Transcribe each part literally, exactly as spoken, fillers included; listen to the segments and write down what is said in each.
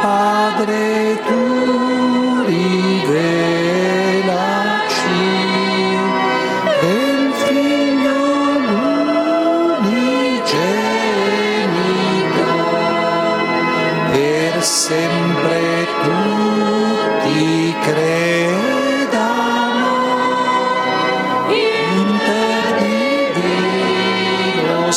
Padre, tu rivelaci del Figlio l'unigenito, per sempre tutti credano in te divino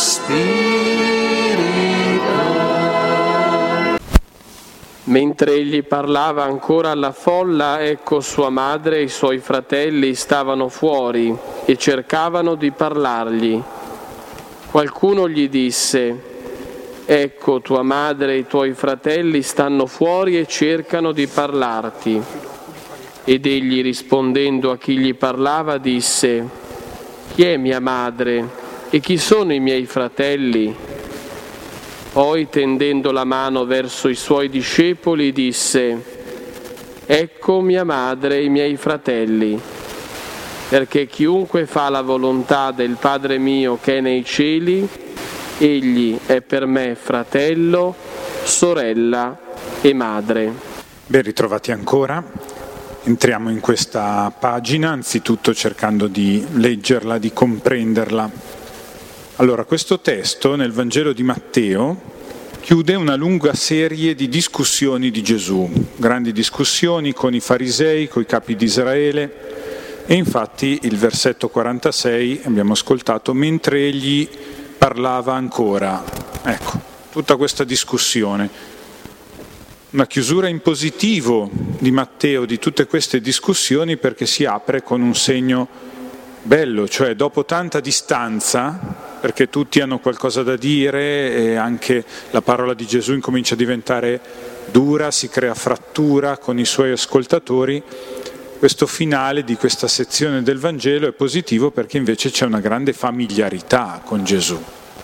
Spirito. Mentre egli parlava ancora alla folla, ecco sua madre e i suoi fratelli stavano fuori e cercavano di parlargli. Qualcuno gli disse: ecco tua madre e i tuoi fratelli stanno fuori e cercano di parlarti. Ed egli, rispondendo a chi gli parlava, disse: chi è mia madre e chi sono i miei fratelli? Poi, tendendo la mano verso i suoi discepoli, disse: ecco mia madre e i miei fratelli, perché chiunque fa la volontà del Padre mio che è nei cieli, egli è per me fratello, sorella e madre. Ben ritrovati ancora. Entriamo in questa pagina, anzitutto cercando di leggerla, di comprenderla. Allora, questo testo nel Vangelo di Matteo chiude una lunga serie di discussioni di Gesù, grandi discussioni con i farisei, con i capi di Israele, e infatti il versetto quarantasei abbiamo ascoltato: mentre egli parlava ancora. Ecco, tutta questa discussione. Una chiusura in positivo di Matteo di tutte queste discussioni, perché si apre con un segno bello, cioè dopo tanta distanza, perché tutti hanno qualcosa da dire e anche la parola di Gesù incomincia a diventare dura, si crea frattura con i suoi ascoltatori. Questo finale di questa sezione del Vangelo è positivo perché invece c'è una grande familiarità con Gesù.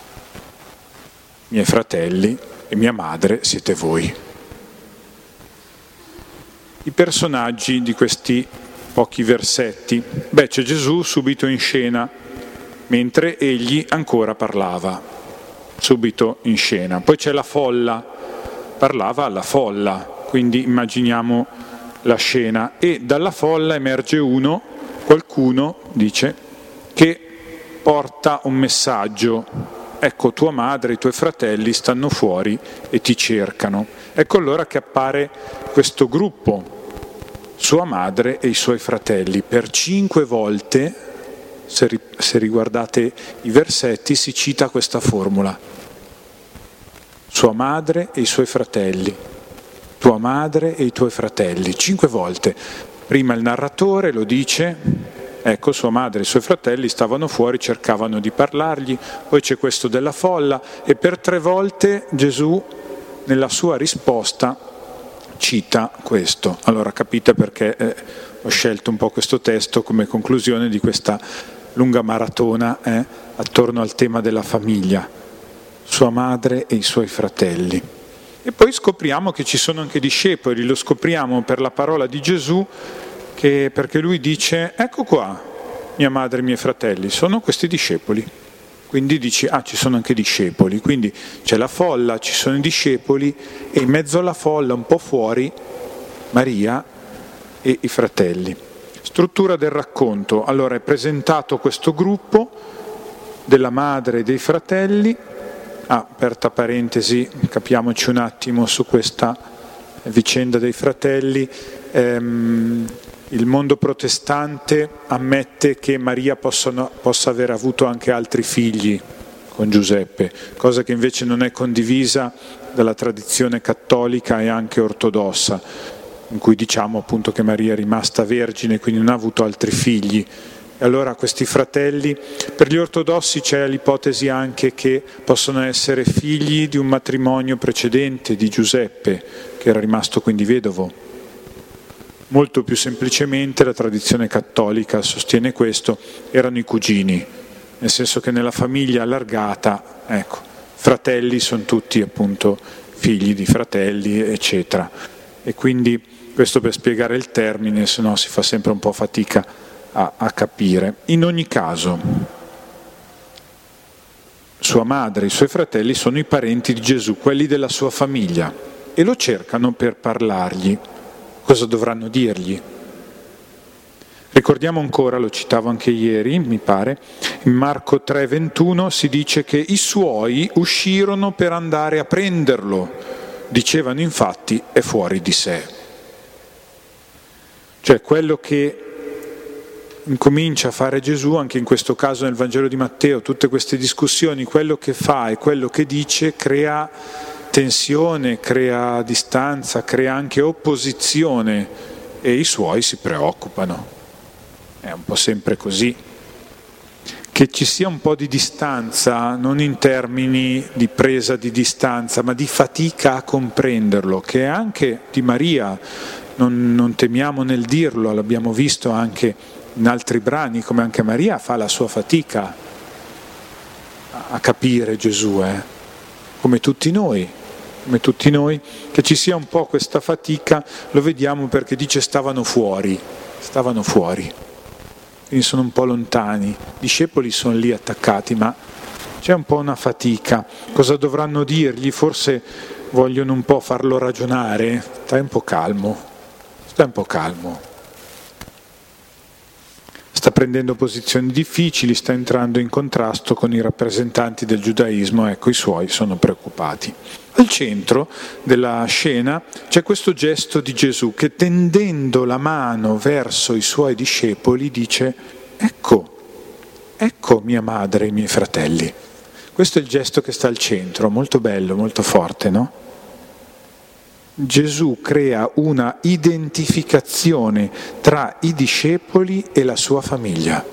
Miei fratelli e mia madre siete voi. I personaggi di questi pochi versetti. Beh, c'è Gesù subito in scena, mentre egli ancora parlava, subito in scena. Poi c'è la folla, parlava alla folla, quindi immaginiamo la scena, e dalla folla emerge uno, qualcuno, dice, che porta un messaggio: ecco tua madre e i tuoi fratelli stanno fuori e ti cercano. Ecco allora che appare questo gruppo, sua madre e i suoi fratelli. Per cinque volte, se, ri, se riguardate i versetti, si cita questa formula: sua madre e i suoi fratelli, tua madre e i tuoi fratelli, cinque volte. Prima il narratore lo dice, ecco sua madre e i suoi fratelli stavano fuori, cercavano di parlargli, poi c'è questo della folla, e per tre volte Gesù nella sua risposta cita questo. Allora capite perché eh, ho scelto un po' questo testo come conclusione di questa lunga maratona eh, attorno al tema della famiglia, sua madre e i suoi fratelli. E poi scopriamo che ci sono anche discepoli, lo scopriamo per la parola di Gesù, che, perché lui dice: ecco qua mia madre e i miei fratelli, sono questi discepoli. Quindi dici, ah, ci sono anche discepoli, quindi c'è la folla, ci sono i discepoli, e in mezzo alla folla, un po' fuori, Maria e i fratelli. Struttura del racconto. Allora è presentato questo gruppo della madre e dei fratelli. Ah, aperta parentesi, capiamoci un attimo su questa vicenda dei fratelli. Ehm, il mondo protestante ammette che Maria possano, possa aver avuto anche altri figli con Giuseppe, cosa che invece non è condivisa dalla tradizione cattolica e anche ortodossa, in cui diciamo appunto che Maria è rimasta vergine, quindi non ha avuto altri figli. E allora questi fratelli, per gli ortodossi c'è l'ipotesi anche che possono essere figli di un matrimonio precedente di Giuseppe, che era rimasto quindi vedovo. Molto più semplicemente la tradizione cattolica sostiene questo, erano i cugini, nel senso che nella famiglia allargata, ecco, fratelli sono tutti appunto figli di fratelli, eccetera. E quindi questo per spiegare il termine, se no si fa sempre un po' fatica a, a capire. In ogni caso, sua madre e i suoi fratelli sono i parenti di Gesù, quelli della sua famiglia. e lo cercano per parlargli. Cosa dovranno dirgli? Ricordiamo ancora, lo citavo anche ieri, mi pare, in Marco tre ventuno si dice che i suoi uscirono per andare a prenderlo. Dicevano infatti è fuori di sé. Cioè quello che incomincia a fare Gesù, anche in questo caso nel Vangelo di Matteo, tutte queste discussioni, quello che fa e quello che dice crea tensione, crea distanza, crea anche opposizione e i suoi si preoccupano. È un po' sempre così. Che ci sia un po' di distanza, non in termini di presa di distanza, ma di fatica a comprenderlo, che è anche di Maria, non, non temiamo nel dirlo, l'abbiamo visto anche in altri brani, come anche Maria fa la sua fatica a, a capire Gesù, eh? come tutti noi, come tutti noi, che ci sia un po' questa fatica, lo vediamo perché dice stavano fuori, stavano fuori. Quindi sono un po' lontani, i discepoli sono lì attaccati, ma c'è un po' una fatica. Cosa dovranno dirgli? Forse vogliono un po' farlo ragionare. Stai un po' calmo, stai un po' calmo. Sta prendendo posizioni difficili, sta entrando in contrasto con i rappresentanti del giudaismo, ecco, i suoi sono preoccupati. Al centro della scena c'è questo gesto di Gesù che, tendendo la mano verso i suoi discepoli, dice: ecco, ecco mia madre e i miei fratelli. Questo è il gesto che sta al centro, molto bello, molto forte, no? Gesù crea una identificazione tra i discepoli e la sua famiglia,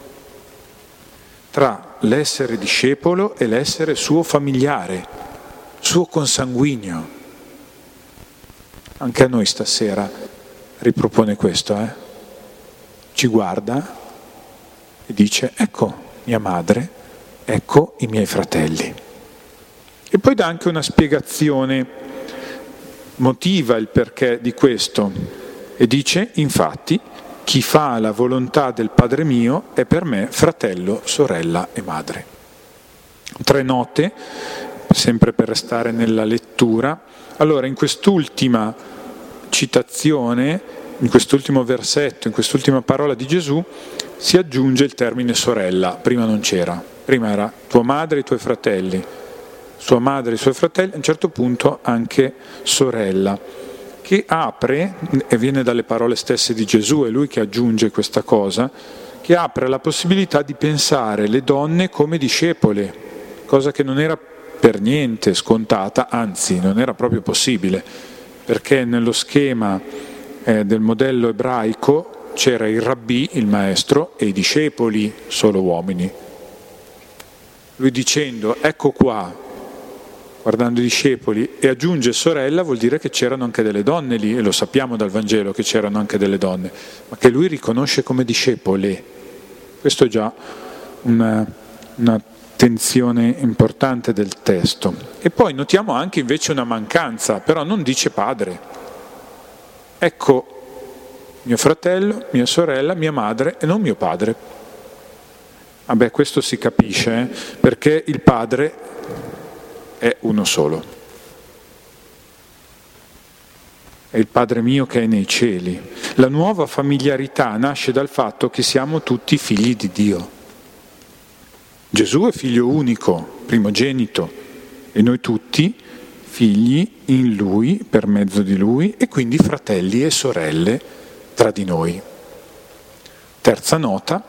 tra l'essere discepolo e l'essere suo familiare, suo consanguigno. Anche a noi stasera ripropone questo, eh? Ci guarda e dice: ecco mia madre, ecco i miei fratelli. E poi dà anche una spiegazione, motiva il perché di questo e dice: infatti chi fa la volontà del Padre mio è per me fratello, sorella e madre. Tre note, sempre per restare nella lettura. Allora, in quest'ultima citazione, in quest'ultimo versetto, in quest'ultima parola di Gesù, si aggiunge il termine sorella. Prima non c'era, prima era tua madre e i tuoi fratelli, sua madre e i suoi fratelli, a un certo punto anche sorella, che apre, e viene dalle parole stesse di Gesù, è lui che aggiunge questa cosa, che apre la possibilità di pensare le donne come discepole, cosa che non era per niente scontata, anzi non era proprio possibile, perché nello schema eh, del modello ebraico c'era il rabbì, il maestro, e i discepoli, solo uomini. Lui dicendo ecco qua, guardando i discepoli, e aggiunge sorella, vuol dire che c'erano anche delle donne lì, e lo sappiamo dal Vangelo che c'erano anche delle donne, ma che lui riconosce come discepole. Questo è già una, una tensione importante del testo. E poi notiamo anche invece una mancanza, però non dice padre. Ecco mio fratello, mia sorella, mia madre e non mio padre. Vabbè, questo si capisce, eh? Perché il padre è uno solo. È il Padre mio che è nei cieli. La nuova familiarità nasce dal fatto che siamo tutti figli di Dio. Gesù è figlio unico, primogenito, e noi tutti figli in Lui, per mezzo di Lui, e quindi fratelli e sorelle tra di noi. Terza nota.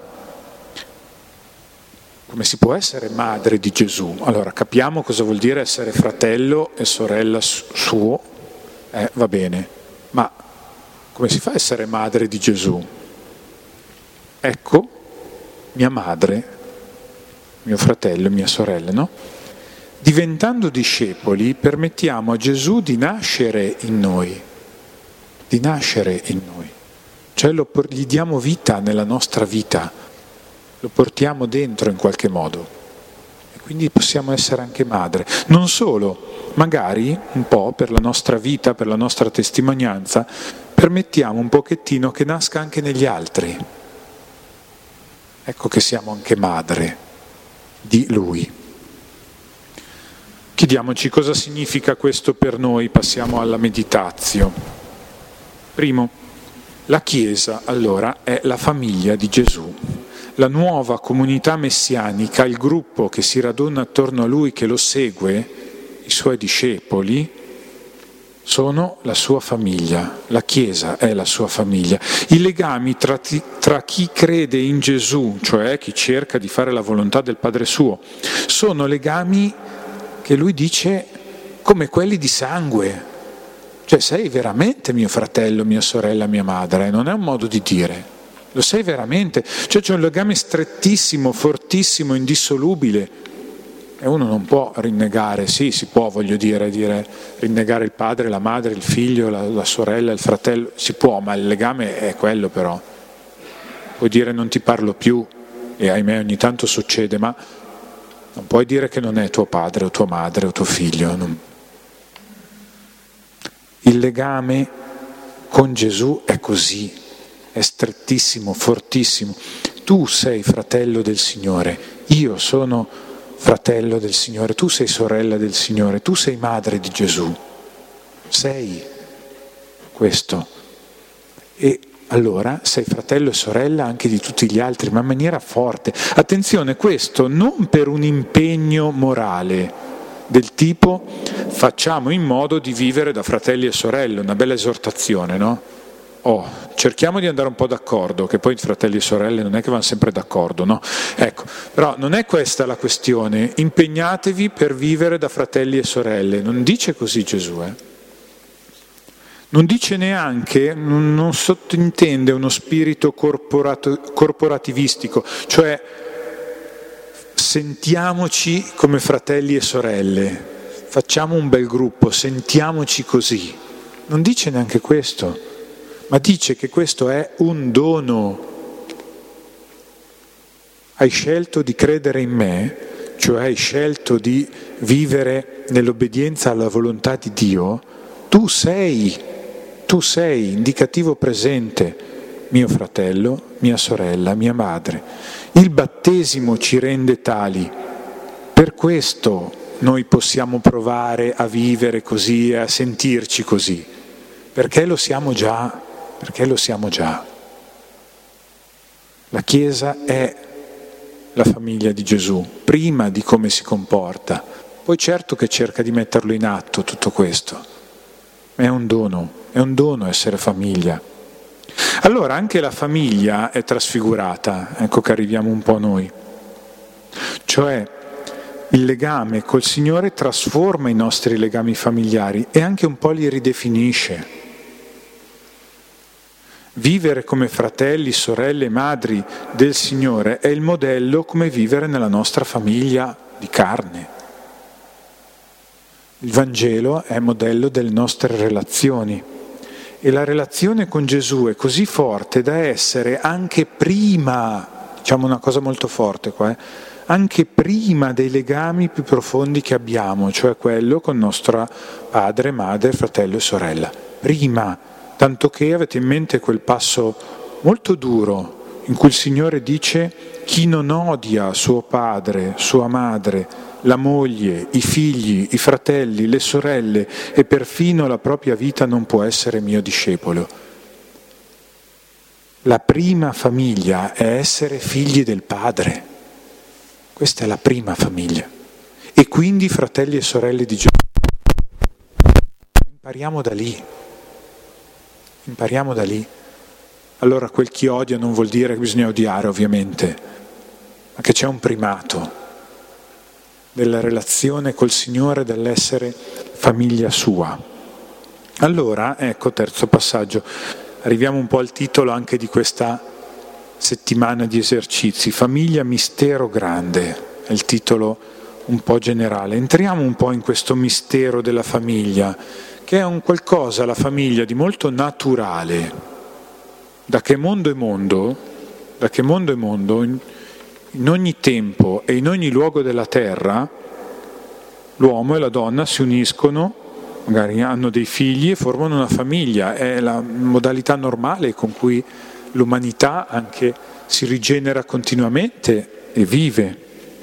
Come si può essere madre di Gesù? Allora, capiamo cosa vuol dire essere fratello e sorella suo, eh, va bene, ma come si fa a essere madre di Gesù? Ecco mia madre, mio fratello e mia sorella, no? Diventando discepoli permettiamo a Gesù di nascere in noi, di nascere in noi, cioè lo, gli diamo vita nella nostra vita, lo portiamo dentro in qualche modo e quindi possiamo essere anche madre. Non solo, magari un po' per la nostra vita, per la nostra testimonianza, permettiamo un pochettino che nasca anche negli altri. Ecco che siamo anche madre di Lui. Chiediamoci cosa significa questo per noi, passiamo alla meditazio. Primo, la Chiesa allora è la famiglia di Gesù, la nuova comunità messianica, il gruppo che si raduna attorno a Lui, che lo segue, i Suoi discepoli, sono la sua famiglia, la Chiesa è la sua famiglia. I legami tra, ti, tra chi crede in Gesù, cioè chi cerca di fare la volontà del Padre suo, sono legami che lui dice come quelli di sangue. Cioè sei veramente mio fratello, mia sorella, mia madre, non è un modo di dire, lo sei veramente. Cioè c'è un legame strettissimo, fortissimo, indissolubile. E uno non può rinnegare, sì, si può, voglio dire, dire rinnegare il padre, la madre, il figlio, la, la sorella, il fratello, si può, ma il legame è quello però. Puoi dire non ti parlo più, e ahimè ogni tanto succede, ma non puoi dire che non è tuo padre o tua madre o tuo figlio. Non... Il legame con Gesù è così, è strettissimo, fortissimo. Tu sei fratello del Signore, io sono fratello del Signore, tu sei sorella del Signore, tu sei madre di Gesù. Sei questo. E allora sei fratello e sorella anche di tutti gli altri, ma in maniera forte. Attenzione, questo non per un impegno morale del tipo facciamo in modo di vivere da fratelli e sorelle, una bella esortazione, no? Oh, cerchiamo di andare un po' d'accordo, che poi fratelli e sorelle non è che vanno sempre d'accordo, no? Ecco, però non è questa la questione, impegnatevi per vivere da fratelli e sorelle, non dice così Gesù, eh? Non dice neanche, non sottintende uno spirito corporato, corporativistico, cioè sentiamoci come fratelli e sorelle, facciamo un bel gruppo, sentiamoci così. Non dice neanche questo, ma dice che questo è un dono. Hai scelto di credere in me, cioè hai scelto di vivere nell'obbedienza alla volontà di Dio, tu sei... Tu sei indicativo presente, mio fratello, mia sorella, mia madre. Il battesimo ci rende tali. Per questo noi possiamo provare a vivere così e a sentirci così. Perché lo siamo già, perché lo siamo già. La Chiesa è la famiglia di Gesù, prima di come si comporta. Poi certo che cerca di metterlo in atto tutto questo. È un dono. È un dono essere famiglia. Allora anche la famiglia è trasfigurata, ecco che arriviamo un po' a noi. Cioè il legame col Signore trasforma i nostri legami familiari e anche un po' li ridefinisce. Vivere come fratelli, sorelle, madri del Signore è il modello come vivere nella nostra famiglia di carne. Il Vangelo è modello delle nostre relazioni. E la relazione con Gesù è così forte da essere anche prima, diciamo una cosa molto forte qua, eh, anche prima dei legami più profondi che abbiamo, cioè quello con nostro padre, madre, fratello e sorella. Prima, tanto che avete in mente quel passo molto duro in cui il Signore dice chi non odia suo padre, sua madre, la moglie, i figli, i fratelli, le sorelle e perfino la propria vita non può essere mio discepolo. La prima famiglia è essere figli del Padre. Questa è la prima famiglia. E quindi fratelli e sorelle di Gesù. Impariamo da lì. Impariamo da lì. Allora quel chi odia non vuol dire che bisogna odiare ovviamente, ma che c'è un primato della relazione col Signore, dell'essere famiglia sua. Allora, ecco, terzo passaggio, arriviamo un po' al titolo anche di questa settimana di esercizi, famiglia mistero grande, è il titolo un po' generale. Entriamo un po' in questo mistero della famiglia, che è un qualcosa, la famiglia, di molto naturale. Da che mondo è mondo, da che mondo è mondo, in, in ogni tempo e in ogni luogo della terra, l'uomo e la donna si uniscono, magari hanno dei figli e formano una famiglia. È la modalità normale con cui l'umanità anche si rigenera continuamente e vive.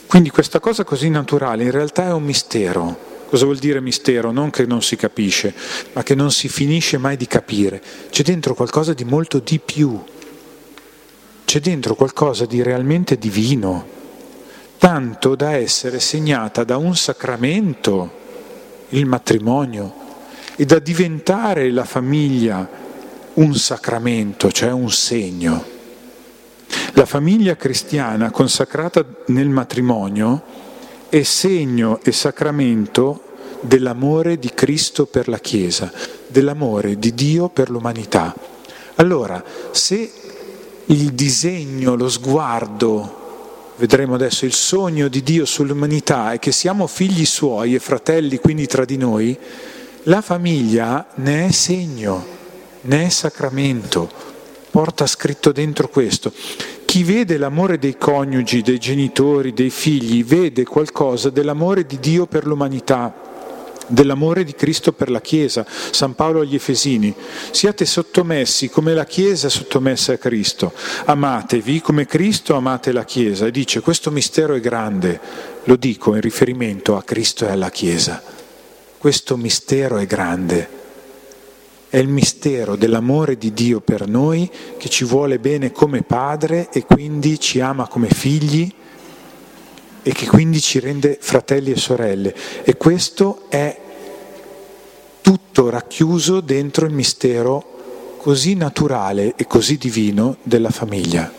Quindi questa cosa così naturale in realtà è un mistero. Cosa vuol dire mistero? Non che non si capisce, ma che non si finisce mai di capire. C'è dentro qualcosa di molto di più. C'è dentro qualcosa di realmente divino, tanto da essere segnata da un sacramento, il matrimonio, e da diventare la famiglia un sacramento, cioè un segno. La famiglia cristiana consacrata nel matrimonio è segno e sacramento dell'amore di Cristo per la Chiesa, dell'amore di Dio per l'umanità. Allora, se il disegno, lo sguardo, vedremo adesso il sogno di Dio sull'umanità è che siamo figli suoi e fratelli quindi tra di noi, la famiglia ne è segno, ne è sacramento, porta scritto dentro questo. Chi vede l'amore dei coniugi, dei genitori, dei figli, vede qualcosa dell'amore di Dio per l'umanità, dell'amore di Cristo per la Chiesa. San Paolo agli Efesini: siate sottomessi come la Chiesa è sottomessa a Cristo, amatevi come Cristo amate la Chiesa. E dice: questo mistero è grande, lo dico in riferimento a Cristo e alla Chiesa. Questo mistero è grande. È il mistero dell'amore di Dio per noi, che ci vuole bene come Padre e quindi ci ama come figli e che quindi ci rende fratelli e sorelle. E questo è tutto racchiuso dentro il mistero così naturale e così divino della famiglia.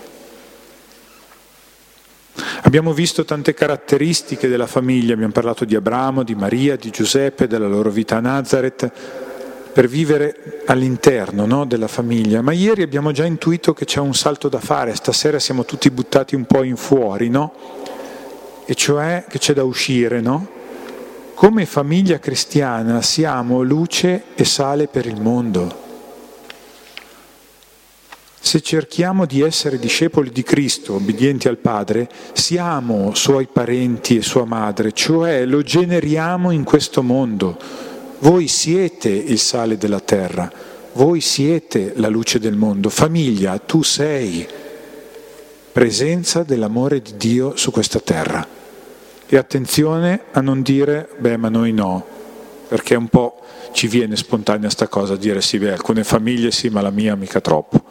Abbiamo visto tante caratteristiche della famiglia, abbiamo parlato di Abramo, di Maria, di Giuseppe, della loro vita a Nazareth, per vivere all'interno, no, della famiglia. Ma ieri abbiamo già intuito che c'è un salto da fare, stasera siamo tutti buttati un po' in fuori, no? E cioè che c'è da uscire, no? Come famiglia cristiana siamo luce e sale per il mondo. Se cerchiamo di essere discepoli di Cristo, obbedienti al Padre, siamo suoi parenti e sua madre, cioè lo generiamo in questo mondo. Voi siete il sale della terra, voi siete la luce del mondo. Famiglia, tu sei presenza dell'amore di Dio su questa terra. E attenzione a non dire, beh, ma noi no, perché un po' ci viene spontanea sta cosa, dire sì, beh, alcune famiglie sì, ma la mia mica troppo.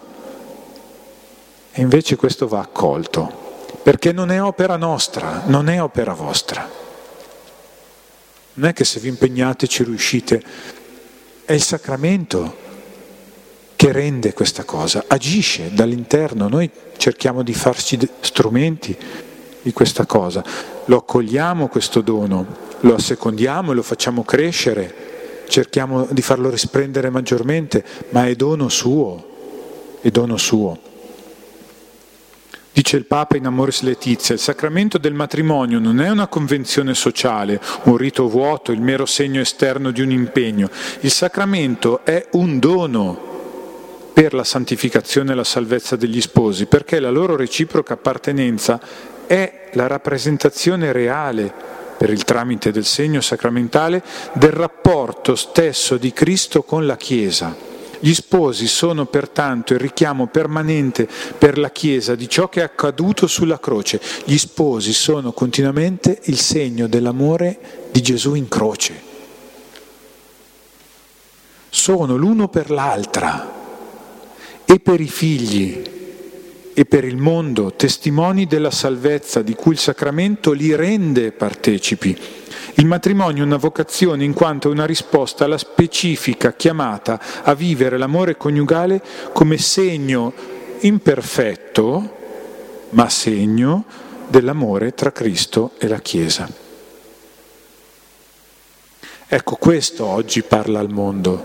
E invece questo va accolto, perché non è opera nostra, non è opera vostra. Non è che se vi impegnate ci riuscite, è il sacramento che rende questa cosa, agisce dall'interno. Noi cerchiamo di farci strumenti di questa cosa, lo accogliamo questo dono, lo assecondiamo e lo facciamo crescere, cerchiamo di farlo risplendere maggiormente, ma è dono suo, è dono suo. Dice il Papa in Amoris Laetitia: il sacramento del matrimonio non è una convenzione sociale, un rito vuoto, il mero segno esterno di un impegno. Il sacramento è un dono per la santificazione e la salvezza degli sposi, perché la loro reciproca appartenenza è la rappresentazione reale, per il tramite del segno sacramentale, del rapporto stesso di Cristo con la Chiesa. Gli sposi sono pertanto il richiamo permanente per la Chiesa di ciò che è accaduto sulla croce. Gli sposi sono continuamente il segno dell'amore di Gesù in croce. Sono l'uno per l'altra e per i figli e per il mondo testimoni della salvezza di cui il sacramento li rende partecipi. Il matrimonio è una vocazione in quanto è una risposta alla specifica chiamata a vivere l'amore coniugale come segno imperfetto, ma segno dell'amore tra Cristo e la Chiesa. Ecco, questo oggi parla al mondo.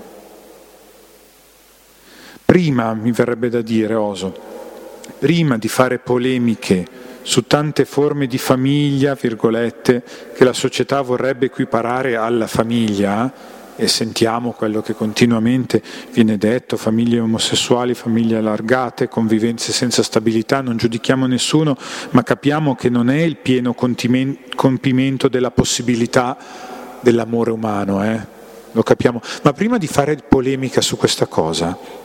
Prima, mi verrebbe da dire, oso, prima di fare polemiche su tante forme di famiglia, virgolette, che la società vorrebbe equiparare alla famiglia, e sentiamo quello che continuamente viene detto, famiglie omosessuali, famiglie allargate, convivenze senza stabilità, non giudichiamo nessuno, ma capiamo che non è il pieno compimento della possibilità dell'amore umano, eh? Lo capiamo. Ma prima di fare polemica su questa cosa,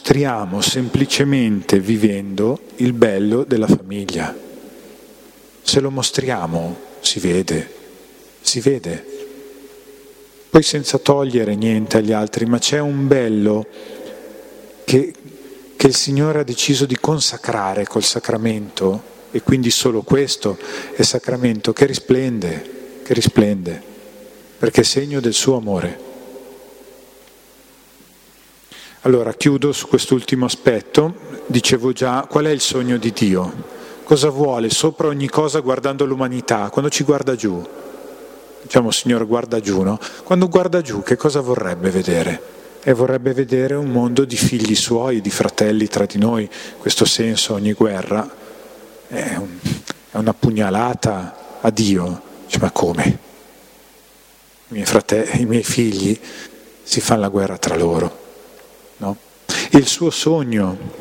mostriamo semplicemente vivendo il bello della famiglia. se lo mostriamo, si vede, si vede. Poi senza togliere niente agli altri, ma c'è un bello che, che il Signore ha deciso di consacrare col sacramento, e quindi solo questo è sacramento, che risplende, che risplende, perché è segno del suo amore. Allora, chiudo su quest'ultimo aspetto. Dicevo già, qual è il sogno di Dio? Cosa vuole sopra ogni cosa guardando l'umanità? Quando ci guarda giù, diciamo Signore guarda giù, no? Quando guarda giù che cosa vorrebbe vedere? E vorrebbe vedere un mondo di figli suoi, di fratelli tra di noi. In questo senso ogni guerra è, un, è una pugnalata a Dio. Dice, ma come? I miei fratelli, i miei figli si fanno la guerra tra loro, no? Il suo sogno,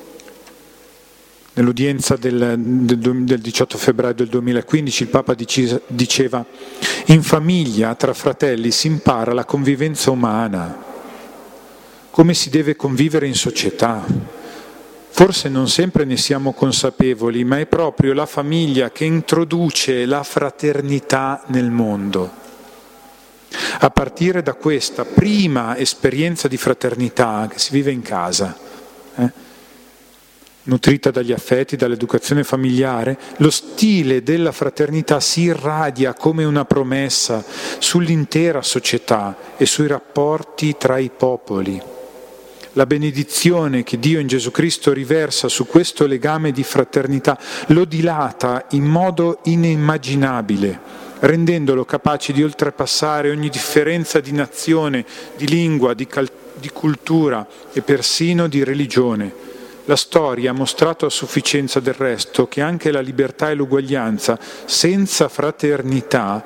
nell'udienza del, del, del diciotto febbraio del duemilaquindici, il Papa diceva: in famiglia, tra fratelli, si impara la convivenza umana, come si deve convivere in società. Forse non sempre ne siamo consapevoli, ma è proprio la famiglia che introduce la fraternità nel mondo. A partire da questa prima esperienza di fraternità che si vive in casa, eh, nutrita dagli affetti, dall'educazione familiare, lo stile della fraternità si irradia come una promessa sull'intera società e sui rapporti tra i popoli. La benedizione che Dio in Gesù Cristo riversa su questo legame di fraternità lo dilata in modo inimmaginabile, rendendolo capace di oltrepassare ogni differenza di nazione, di lingua, di, cal- di cultura e persino di religione. La storia ha mostrato a sufficienza del resto che anche la libertà e l'uguaglianza senza fraternità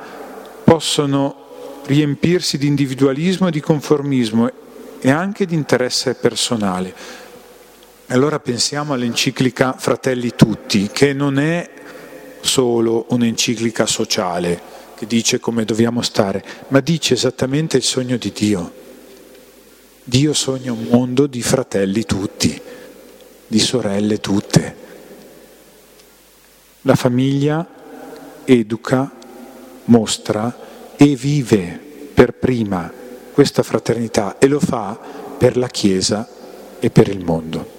possono riempirsi di individualismo e di conformismo e anche di interesse personale. Allora pensiamo all'enciclica Fratelli Tutti, che non è solo un'enciclica sociale che dice come dobbiamo stare, ma dice esattamente il sogno di Dio. Dio sogna un mondo di fratelli tutti, di sorelle tutte. La famiglia educa, mostra e vive per prima questa fraternità e lo fa per la Chiesa e per il mondo.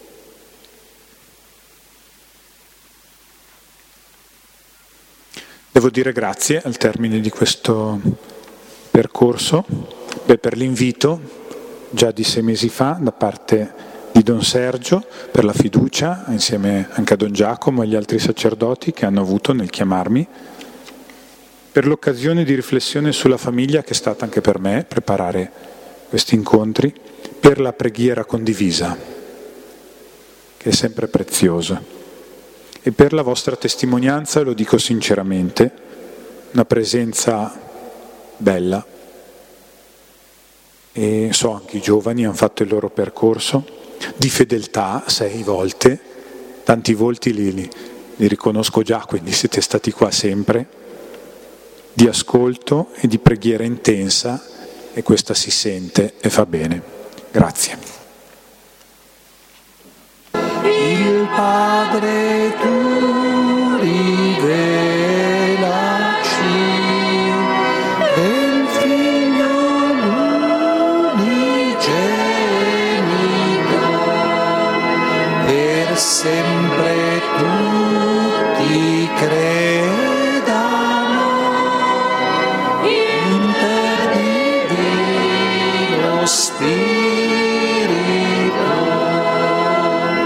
Devo dire grazie al termine di questo percorso beh, per l'invito già di sei mesi fa da parte di Don Sergio, per la fiducia insieme anche a Don Giacomo e agli altri sacerdoti che hanno avuto nel chiamarmi, per l'occasione di riflessione sulla famiglia che è stata anche per me preparare questi incontri, per la preghiera condivisa che è sempre preziosa, e per la vostra testimonianza, lo dico sinceramente, una presenza bella, e so anche i giovani hanno fatto il loro percorso di fedeltà sei volte, tanti volti li, li, li riconosco già, quindi siete stati qua sempre, di ascolto e di preghiera intensa, e questa si sente e fa bene. Grazie. Il Padre tuo